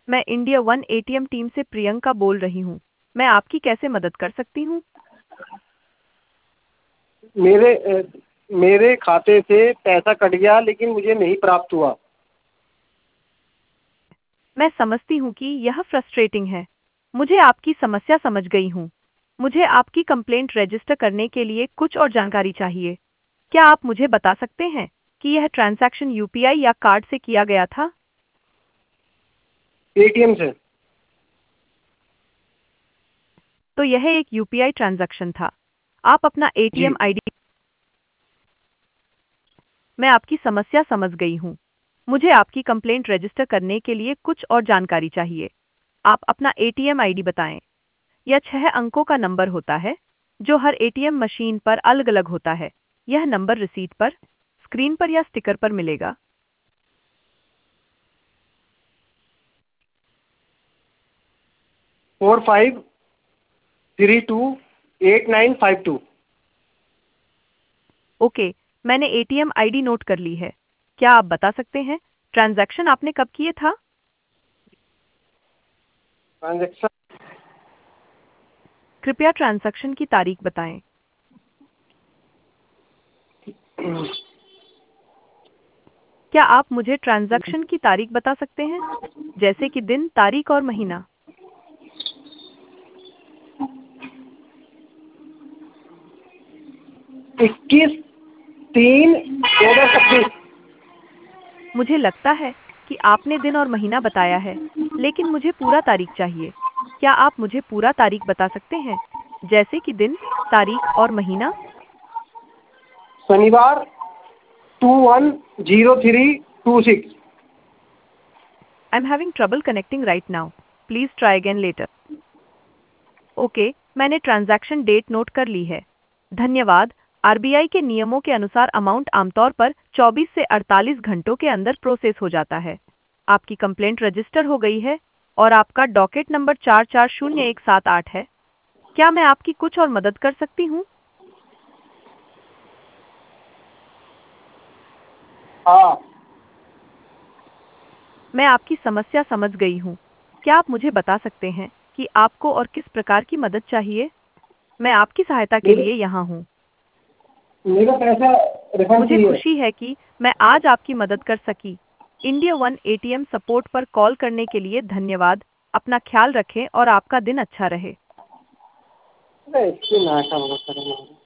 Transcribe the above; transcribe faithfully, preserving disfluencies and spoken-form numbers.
मैं India one ATM team से प्रियंका बोल रही हूँ। मैं आपकी कैसे मदद कर सकती हूँ? मेरे अ, मेरे खाते से पैसा कट गया लेकिन मुझे नहीं प्राप्त हुआ। मैं समझती हूँ कि यह फ्रस्ट्रेटिंग है। मुझे आपकी समस्या समझ गई हूँ। मुझे आपकी कंप्लेंट रजिस्टर करने के लिए कुछ और जानकारी चाहिए। क्या आप मुझे बता सकते हैं कि यह ट्रांजैक्शन यूपीआई या कार्ड से किया गया था? पेटीएम से। तो यह एक यूपीआई ट्रांजैक्शन था। आप अपना जी। ATM ID. मैं आपकी समस्या समझ गई हूँ। मुझे आपकी कंप्लेंट रजिस्टर करने के लिए कुछ और जानकारी चाहिए। आप अपना एटीएम आईडी बताएं। यह छह अंकों का नंबर होता है जो हर एटीएम मशीन पर अलग-अलग होता है। यह नंबर रिसीट पर, स्क्रीन पर या स्टिकर पर मिलेगा। Four five three two eight nine five two. Okay, मैंने एटीएम आईडी नोट कर ली है। क्या आप बता सकते हैं ट्रांजैक्शन आपने कब किए था? ट्रांजेक्शन कृपया ट्रांजैक्शन की तारीख बताएं। क्या आप मुझे ट्रांजैक्शन की तारीख बता सकते हैं, जैसे कि दिन, तारीख और महीना? इक्कीस तीन दो हजार छब्बीस। मुझे लगता है कि आपने दिन और महीना बताया है, लेकिन मुझे पूरा तारीख चाहिए। क्या आप मुझे पूरा तारीख बता सकते हैं, जैसे कि दिन, तारीख और महीना? शनिवार two one zero three two six. I am having trouble connecting right now. Please try again later. Okay, मैंने ट्रांजैक्शन डेट नोट कर ली है। धन्यवाद। आरबीआई के नियमों के अनुसार अमाउंट आमतौर पर चौबीस से अड़तालीस घंटों के अंदर प्रोसेस हो जाता है। आपकी कंप्लेंट रजिस्टर हो गई है और आपका डॉकेट नंबर चार चार शून्य एक सात आठ है। क्या मैं आपकी कुछ और मदद कर सकती हूँ? हाँ। मैं आपकी समस्या समझ गई हूँ। क्या आप मुझे बता सकते हैं कि आपको और किस प्रकार की मदद चाहिए? मैं आपकी सहायता के मेरे लिए यहाँ हूँ। मेरा पैसा रिफंड मुझे चाहिए। खुशी है कि मैं आज आपकी मदद कर सकी। इंडिया वन एटीएम सपोर्ट पर कॉल करने के लिए धन्यवाद। अपना ख्याल रखें और आपका दिन अच्छा रहे। अरे इसकी नाशा मदद करेंगे।